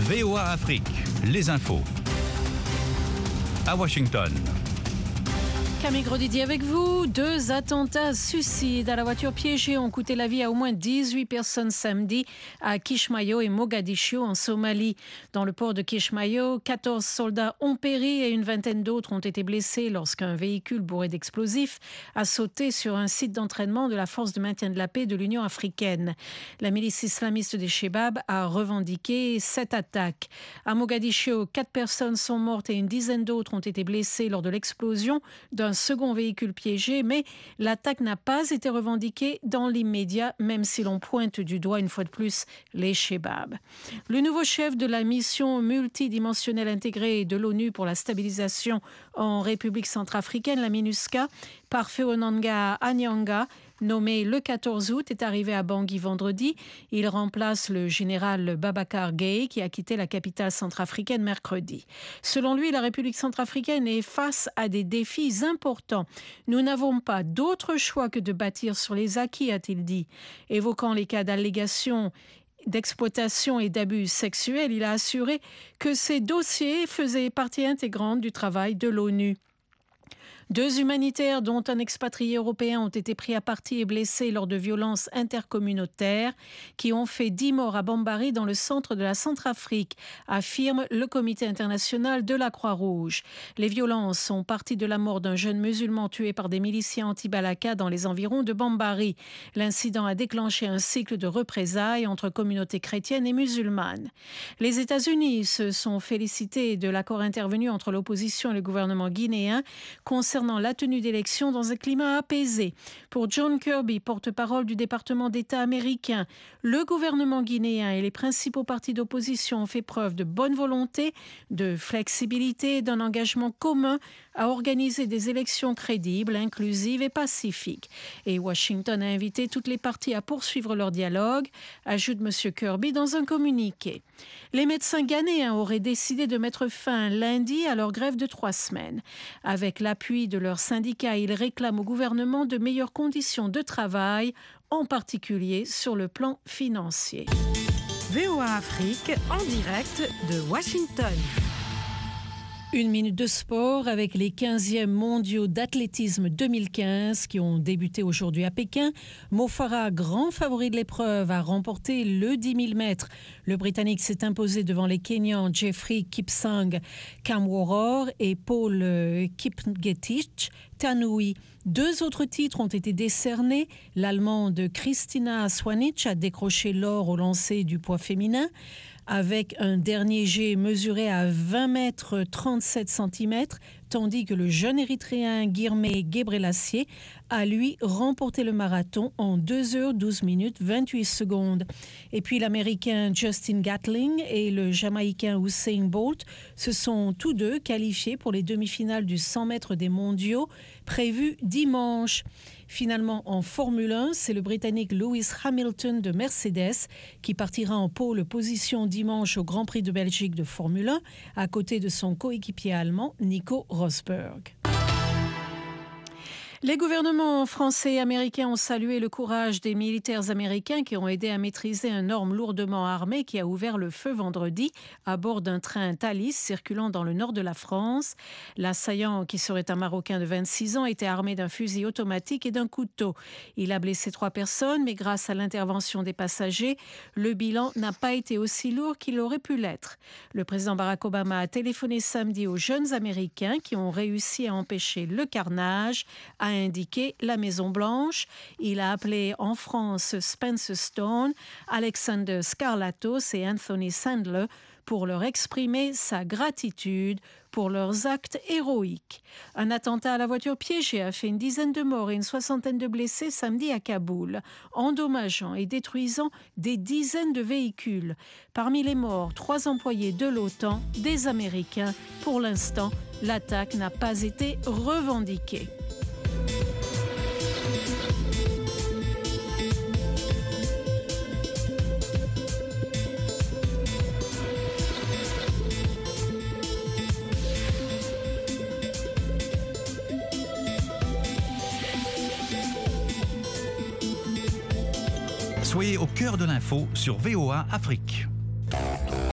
VOA Afrique, les infos. À Washington. Camille Grosdidier avec vous. 2 attentats suicides à la voiture piégée ont coûté la vie à au moins 18 personnes samedi à Kismayo et Mogadiscio en Somalie. Dans le port de Kismayo, 14 soldats ont péri et une vingtaine d'autres ont été blessés lorsqu'un véhicule bourré d'explosifs a sauté sur un site d'entraînement de la force de maintien de la paix de l'Union africaine. La milice islamiste des Chebab a revendiqué cette attaque. À Mogadiscio, 4 personnes sont mortes et une dizaine d'autres ont été blessées lors de l'explosion d'un second véhicule piégé, mais l'attaque n'a pas été revendiquée dans l'immédiat, même si l'on pointe du doigt une fois de plus les Chebab. Le nouveau chef de la mission multidimensionnelle intégrée de l'ONU pour la stabilisation en République centrafricaine, la MINUSCA, Parfait-Onanga Anyanga, nommé le 14 août, est arrivé à Bangui vendredi. Il remplace le général Babacar Gaye qui a quitté la capitale centrafricaine mercredi. Selon lui, la République centrafricaine est face à des défis importants. Nous n'avons pas d'autre choix que de bâtir sur les acquis, a-t-il dit. Évoquant les cas d'allégations d'exploitation et d'abus sexuels, il a assuré que ces dossiers faisaient partie intégrante du travail de l'ONU. 2 humanitaires, dont un expatrié européen, ont été pris à partie et blessés lors de violences intercommunautaires qui ont fait 10 morts à Bambari dans le centre de la Centrafrique, affirme le Comité international de la Croix-Rouge. Les violences sont parties de la mort d'un jeune musulman tué par des miliciens anti-Balaka dans les environs de Bambari. L'incident a déclenché un cycle de représailles entre communautés chrétiennes et musulmanes. Les États-Unis se sont félicités de l'accord intervenu entre l'opposition et le gouvernement guinéen concernant la tenue d'élections dans un climat apaisé. Pour John Kirby, porte-parole du département d'État américain, le gouvernement guinéen et les principaux partis d'opposition ont fait preuve de bonne volonté, de flexibilité et d'un engagement commun à organiser des élections crédibles, inclusives et pacifiques. Et Washington a invité toutes les parties à poursuivre leur dialogue, ajoute M. Kirby dans un communiqué. Les médecins ghanéens auraient décidé de mettre fin lundi à leur grève de 3 semaines. Avec l'appui de leurs syndicats, ils réclament au gouvernement de meilleures conditions de travail, en particulier sur le plan financier. VOA Afrique en direct de Washington. 1 minute de sport avec les 15e mondiaux d'athlétisme 2015 qui ont débuté aujourd'hui à Pékin. Mo Farah, grand favori de l'épreuve, a remporté le 10 000 mètres. Le Britannique s'est imposé devant les Kenyans Jeffrey Kipsang Kamworor et Paul Kipngetich Tanui. 2 autres titres ont été décernés. L'Allemande Christina Swanich a décroché l'or au lancer du poids féminin avec un dernier jet mesuré à 20 mètres 37 cm, tandis que le jeune Érythréen Guirmé Gebrelassier a lui remporté le marathon en 2 heures 12 minutes 28 secondes. Et puis l'Américain Justin Gatling et le Jamaïcain Usain Bolt se sont tous deux qualifiés pour les demi-finales du 100 mètres des mondiaux prévues dimanche. Finalement, en Formule 1, c'est le Britannique Lewis Hamilton de Mercedes qui partira en pole position dimanche au Grand Prix de Belgique de Formule 1 à côté de son coéquipier allemand Nico Rosberg. Les gouvernements français et américains ont salué le courage des militaires américains qui ont aidé à maîtriser un homme lourdement armé qui a ouvert le feu vendredi à bord d'un train Thalys circulant dans le nord de la France. L'assaillant, qui serait un Marocain de 26 ans, était armé d'un fusil automatique et d'un couteau. Il a blessé 3 personnes, mais grâce à l'intervention des passagers, le bilan n'a pas été aussi lourd qu'il aurait pu l'être. Le président Barack Obama a téléphoné samedi aux jeunes Américains qui ont réussi à empêcher le carnage, a indiqué la Maison-Blanche. Il a appelé en France Spencer Stone, Alexander Skarlatos et Anthony Sandler pour leur exprimer sa gratitude pour leurs actes héroïques. Un attentat à la voiture piégée a fait une dizaine de morts et une soixantaine de blessés samedi à Kaboul, endommageant et détruisant des dizaines de véhicules. Parmi les morts, 3 employés de l'OTAN, des Américains. Pour l'instant, l'attaque n'a pas été revendiquée. Soyez au cœur de l'info sur VOA Afrique.